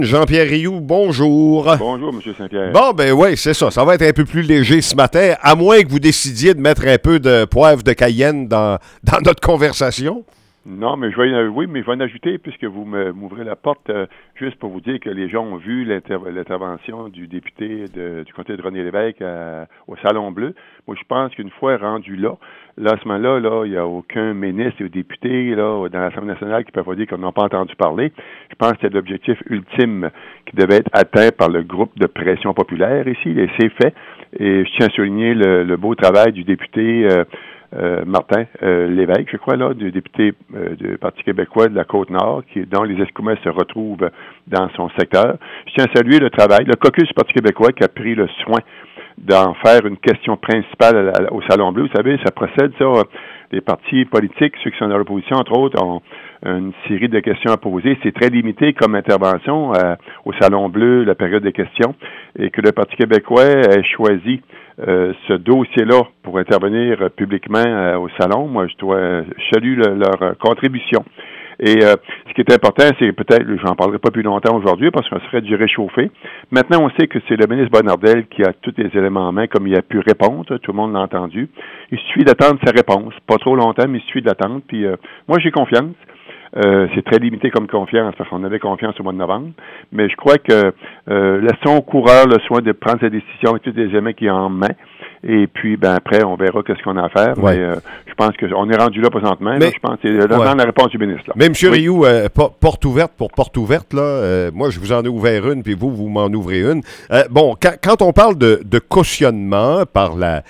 Jean-Pierre Rioux, bonjour. Bonjour, M. Saint-Pierre. Bon, ben oui, c'est ça. Ça va être un peu plus léger ce matin, à moins que vous décidiez de mettre un peu de poivre de Cayenne dans notre conversation. Non, mais je vais en ajouter puisque vous m'ouvrez la porte juste pour vous dire que les gens ont vu l'intervention du député du comté de René-Lévesque au Salon Bleu. Moi, je pense qu'une fois rendu là, à ce moment-là, il n'y a aucun ministre ou député là, dans l'Assemblée nationale qui peut pas dire qu'on n'a pas entendu parler. Je pense que c'est l'objectif ultime qui devait être atteint par le groupe de pression populaire ici, et c'est fait. Et je tiens à souligner le beau travail du député Martin Lévesque, je crois, là, du député du Parti québécois de la Côte-Nord, dont les Escoumins se retrouvent dans son secteur. Je tiens à saluer le travail, le caucus du Parti québécois qui a pris le soin d'en faire une question principale au Salon Bleu. Vous savez, ça procède, ça, les partis politiques, ceux qui sont dans l'opposition, entre autres, ont une série de questions à poser. C'est très limité comme intervention au Salon Bleu, la période des questions, et que le Parti québécois ait choisi ce dossier-là pour intervenir publiquement au Salon. Moi, je salue leur contribution. Et ce qui est important, c'est peut-être, j'en parlerai pas plus longtemps aujourd'hui parce qu'on serait du réchauffé. Maintenant, on sait que c'est le ministre Bonnardel qui a tous les éléments en main, comme il a pu répondre, tout le monde l'a entendu. Il suffit d'attendre sa réponse, pas trop longtemps, mais il suffit d'attendre. Puis moi, j'ai confiance. C'est très limité comme confiance, parce qu'on avait confiance au mois de novembre. Mais je crois que laissons au coureur le soin de prendre sa décision avec tous les éléments qu'il a en main. Et puis, après, on verra qu'est-ce qu'on a à faire. Ouais. Mais je pense qu'on est rendu là présentement. Mais, là, je pense que c'est dans la réponse du ministre. Là. Mais M. Rioux, porte ouverte pour porte ouverte, là, moi, je vous en ai ouvert une, puis vous m'en ouvrez une. Bon, quand on parle de cautionnement par la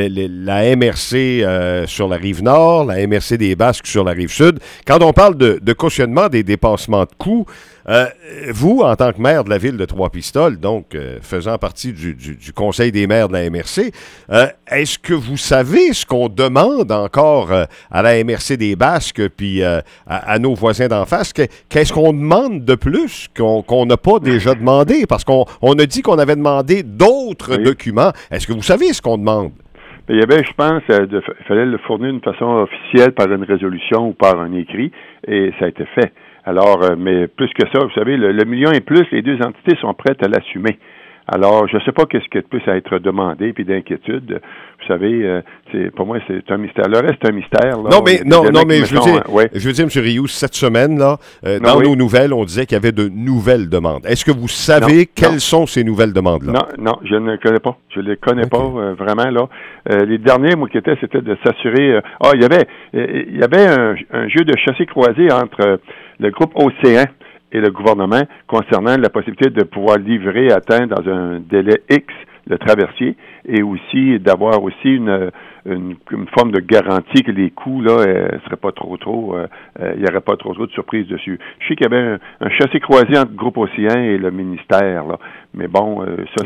MRC sur la Rive-Nord, la MRC des Basques sur la Rive-Sud, quand on parle de cautionnement des dépassements de coûts, vous, en tant que maire de la ville de Trois-Pistoles, donc faisant partie du conseil des maires de la MRC, est-ce que vous savez ce qu'on demande encore à la MRC des Basques puis à nos voisins d'en face? Qu'est-ce qu'on demande de plus qu'on n'a pas déjà demandé? Parce qu'on a dit qu'on avait demandé d'autres documents. Est-ce que vous savez ce qu'on demande? Il y avait, je pense, il fallait le fournir d'une façon officielle par une résolution ou par un écrit, et ça a été fait. Alors, mais plus que ça, vous savez, le million et plus, les deux entités sont prêtes à l'assumer. Alors, je ne sais pas qu'est-ce qui est plus à être demandé, puis d'inquiétude. Vous savez, pour moi, c'est un mystère. Le reste, c'est un mystère. Là. Non, mais je veux dire, M. Rioux, cette semaine, là, dans nos nouvelles, on disait qu'il y avait de nouvelles demandes. Est-ce que vous savez quelles sont ces nouvelles demandes-là? Non, je ne connais pas. Je ne les connais pas vraiment, là. Les derniers, moi, qui étaient, c'était de s'assurer... il y avait un jeu de chassé-croisé entre le groupe Océan et le gouvernement concernant la possibilité de pouvoir livrer à temps dans un délai X le traversier et aussi d'avoir aussi une forme de garantie que les coûts là seraient pas trop il y aurait pas trop de surprises dessus. Je sais qu'il y avait un chassé-croisé entre Groupe Océan et le ministère là, mais bon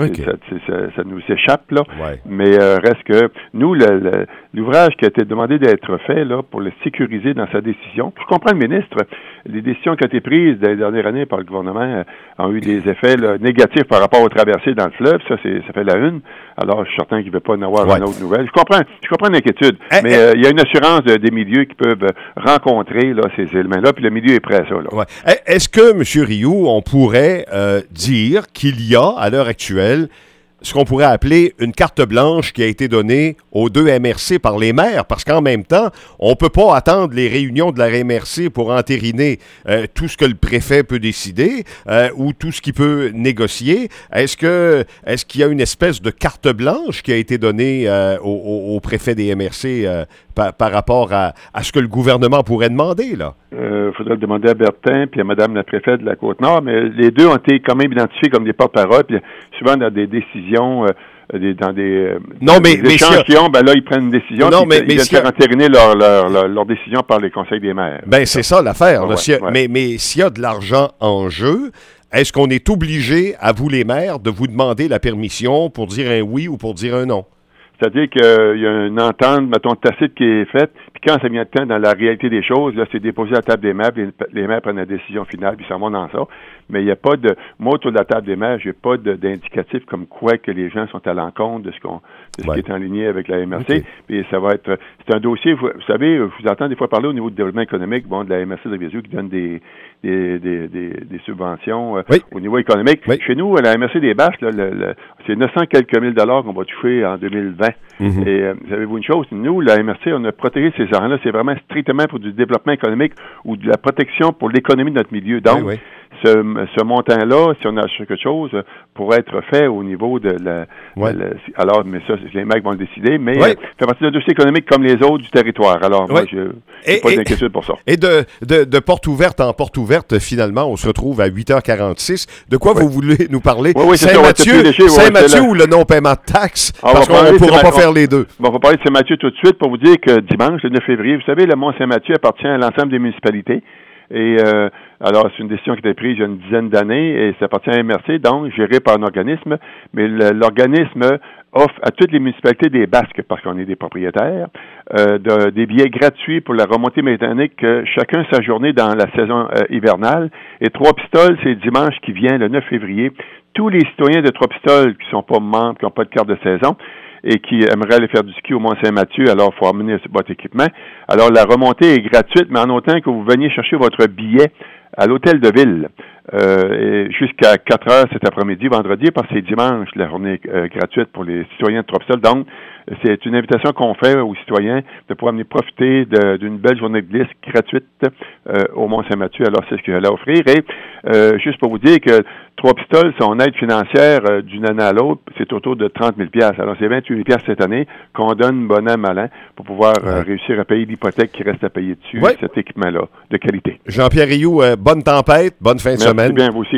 ça nous échappe là. Ouais. Mais reste que nous l'ouvrage qui a été demandé d'être fait là pour le sécuriser dans sa décision. Je comprends le ministre, les décisions qui ont été prises dans les dernières années par le gouvernement ont eu des effets là, négatifs par rapport aux traversées dans le fleuve, ça fait la une. Alors je suis certain qu'il ne veut pas en avoir une autre nouvelle. Je comprends l'inquiétude, mais il y a une assurance des milieux qui peuvent rencontrer là, ces éléments-là, puis le milieu est prêt à ça. Là. Ouais. Est-ce que, M. Rioux, on pourrait dire qu'il y a, à l'heure actuelle, ce qu'on pourrait appeler une carte blanche qui a été donnée aux deux MRC par les maires, parce qu'en même temps, on ne peut pas attendre les réunions de la MRC pour entériner tout ce que le préfet peut décider ou tout ce qu'il peut négocier. Est-ce qu'il y a une espèce de carte blanche qui a été donnée au préfet des MRC par rapport à ce que le gouvernement pourrait demander, là? Faudrait le demander à Bertin puis à Mme la préfète de la Côte-Nord, mais les deux ont été quand même identifiés comme des porte-paroles, puis souvent dans des décisions, dans des échantillons, là, ils prennent une décision, ils viennent faire entériner leur décision par les conseils des maires. Ben, c'est ça l'affaire. Mais s'il y a de l'argent en jeu, est-ce qu'on est obligé, à vous les maires, de vous demander la permission pour dire un oui ou pour dire un non? C'est-à-dire qu'il y a une entente, mettons, tacite qui est faite, puis quand ça vient de temps dans la réalité des choses, là, c'est déposé à la table des maires, puis les maires prennent la décision finale, puis ça va dans ça. mais il n'y a pas de... Moi, autour de la table des maires, j'ai pas d'indicatif comme quoi que les gens sont à l'encontre de ce qui est en ligne avec la MRC. Okay. Puis ça va être... C'est un dossier, vous savez, je vous entends des fois parler au niveau du développement économique, bon, de la MRC de Vézou qui donne des subventions au niveau économique. Oui. Chez nous, la MRC des Basses, là, c'est 900 quelques mille dollars qu'on va toucher en 2020. Mm-hmm. Et savez-vous une chose? Nous, la MRC, on a protégé ces argents-là. C'est vraiment strictement pour du développement économique ou de la protection pour l'économie de notre milieu. Donc, ce montant-là, si on a quelque chose, pourrait être fait au niveau de la... alors, mais ça, les mecs vont le décider, mais fait partie d'un dossier économique comme les autres du territoire. Alors, moi, je n'ai pas d'inquiétude pour ça. Et de porte ouverte en porte ouverte, finalement, on se retrouve à 8h46. De quoi vous voulez nous parler? Saint-Mathieu ou le non-paiement de taxes? Parce qu'on ne pourra pas faire les deux. On va parler de Saint-Mathieu tout de suite pour vous dire que dimanche, le 9 février, vous savez, le Mont-Saint-Mathieu appartient à l'ensemble des municipalités. Et alors, c'est une décision qui a été prise il y a une dizaine d'années et ça appartient à MRC, donc géré par un organisme. Mais l'organisme offre à toutes les municipalités des Basques, parce qu'on est des propriétaires, des billets gratuits pour la remontée mécanique, chacun sa journée dans la saison hivernale. Et Trois-Pistoles, c'est dimanche qui vient, le 9 février. Tous les citoyens de Trois-Pistoles qui sont pas membres, qui n'ont pas de carte de saison, et qui aimeraient aller faire du ski au Mont-Saint-Mathieu, alors il faut amener votre équipement. Alors, la remontée est gratuite, mais en autant que vous veniez chercher votre billet à l'hôtel de ville jusqu'à 4 heures cet après-midi, vendredi, parce que c'est dimanche, la journée gratuite pour les citoyens de Trois-Pistoles. Donc, c'est une invitation qu'on fait aux citoyens de pouvoir venir profiter d'une belle journée de glisse gratuite au Mont-Saint-Mathieu. Alors, c'est ce qu'il allait offrir. Et juste pour vous dire que Trois-Pistoles, son aide financière d'une année à l'autre, c'est autour de 30 000 $. Alors, c'est 28 000 $ cette année qu'on donne bon an, mal an pour pouvoir réussir à payer l'hypothèque qui reste à payer dessus, cet équipement-là, de qualité. Jean-Pierre Rioux, bonne tempête, bonne fin de semaine. Merci bien, vous aussi.